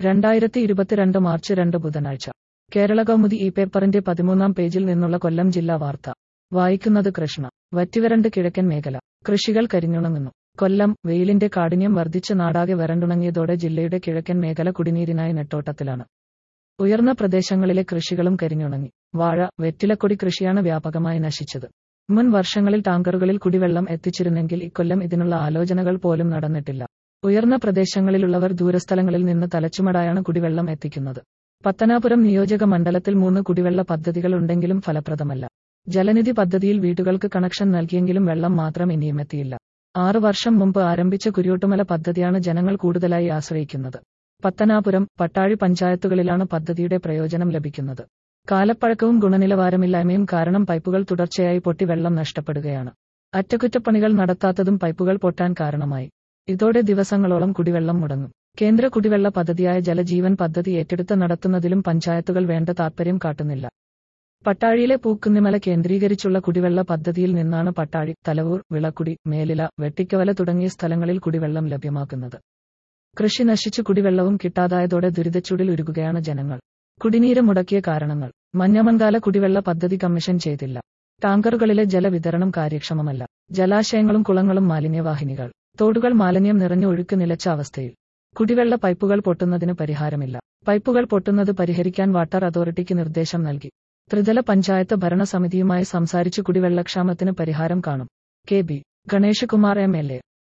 2022 March 2 ബുധനാഴ്ച. കേരളകൗമുദി ഈ പേപ്പറിന്റെ 13-ാം പേജിൽ നിന്നുള്ള കൊല്ലം ജില്ലാ വാർത്ത. വായിക്കുന്നത് കൃഷ്ണ. വറ്റിവരണ്ട് കിഴക്കൻ മേഖല. കൃഷികൾ കരിഞ്ഞുണങ്ങുന്നു. കൊല്ലം. വെയിലിന്റെ കാഠിന്യം വർദ്ധിച്ച് നാടാകെ വരണ്ടുണങ്ങിയതോടെ ജില്ലയുടെ കിഴക്കൻ മേഖല കുടിനീരിനായി നെട്ടോട്ടത്തിലാണ്. ഉയർന്ന പ്രദേശങ്ങളിലെ കൃഷികളും കരിഞ്ഞുണങ്ങി. വാഴ, വെറ്റിലക്കൊടി കൃഷിയാണ് വ്യാപകമായി നശിച്ചത്. മുൻ വർഷങ്ങളിൽ ടാങ്കറുകളിൽ കുടിവെള്ളം എത്തിച്ചിരുന്നെങ്കിൽ ഇക്കൊല്ലം ഇതിനുള്ള ആലോചനകൾ പോലും നടന്നിട്ടില്ല. ഉയർന്ന പ്രദേശങ്ങളിലുള്ളവർ ദൂരസ്ഥലങ്ങളിൽ നിന്ന് തലച്ചുമടായാണ് കുടിവെള്ളം എത്തിക്കുന്നത്. പത്തനാപുരം നിയോജക മണ്ഡലത്തിൽ 3 കുടിവെള്ള പദ്ധതികൾ ഉണ്ടെങ്കിലും ഫലപ്രദമല്ല. ജലനിധി പദ്ധതിയിൽ വീടുകൾക്ക് കണക്ഷൻ നൽകിയെങ്കിലും വെള്ളം മാത്രം ഇനിയും എത്തിയില്ല. 6 വർഷം മുമ്പ് ആരംഭിച്ച കുരിയോട്ടുമല പദ്ധതിയാണ് ജനങ്ങൾ കൂടുതലായി ആശ്രയിക്കുന്നത്. പത്തനാപുരം, പട്ടാഴി പഞ്ചായത്തുകളിലാണ് പദ്ധതിയുടെ പ്രയോജനം ലഭിക്കുന്നത്. കാലപ്പഴക്കവും ഗുണനിലവാരമില്ലായ്മയും കാരണം പൈപ്പുകൾ തുടർച്ചയായി പൊട്ടി വെള്ളം നഷ്ടപ്പെടുകയാണ്. അറ്റകുറ്റപ്പണികൾ നടത്താത്തതും പൈപ്പുകൾ പൊട്ടാൻ കാരണമായി. ഇതോടെ ദിവസങ്ങളോളം കുടിവെള്ളം മുടങ്ങും. കേന്ദ്ര കുടിവെള്ള പദ്ധതിയായ ജലജീവൻ പദ്ധതി ഏറ്റെടുത്ത് നടത്തുന്നതിലും പഞ്ചായത്തുകൾ വേണ്ട താൽപര്യം കാട്ടുന്നില്ല. പട്ടാഴിയിലെ പൂക്കുന്നിമല കേന്ദ്രീകരിച്ചുള്ള കുടിവെള്ള പദ്ധതിയിൽ നിന്നാണ് പട്ടാഴി, തലവൂർ, വിളക്കുടി, മേലില, വെട്ടിക്കവല തുടങ്ങിയ സ്ഥലങ്ങളിൽ കുടിവെള്ളം ലഭ്യമാക്കുന്നത്. കൃഷി നശിച്ചു കുടിവെള്ളവും കിട്ടാതായതോടെ ദുരിതച്ചൂടിൽ ഉരുകുകയാണ് ജനങ്ങൾ. കുടിനീര് മുടക്കിയ കാരണങ്ങൾ. മഞ്ഞമൺകാല കുടിവെള്ള പദ്ധതി കമ്മീഷൻ ചെയ്തില്ല. ടാങ്കറുകളിലെ ജലവിതരണം കാര്യക്ഷമമല്ല. ജലാശയങ്ങളും കുളങ്ങളും മാലിന്യവാഹിനികൾ. തോടുകൾ മാലിന്യം നിറഞ്ഞ് ഒഴുക്ക് നിലച്ച അവസ്ഥയിൽ. കുടിവെള്ള പൈപ്പുകൾ പൊട്ടുന്നതിന് പരിഹാരമില്ല. പൈപ്പുകൾ പൊട്ടുന്നത് പരിഹരിക്കാൻ വാട്ടർ അതോറിറ്റിക്ക് നിർദ്ദേശം നൽകി. ത്രിതല പഞ്ചായത്ത് ഭരണസമിതിയുമായി സംസാരിച്ചു കുടിവെള്ളക്ഷാമത്തിന് പരിഹാരം കാണും. K. B. Ganesh Kumar MLA.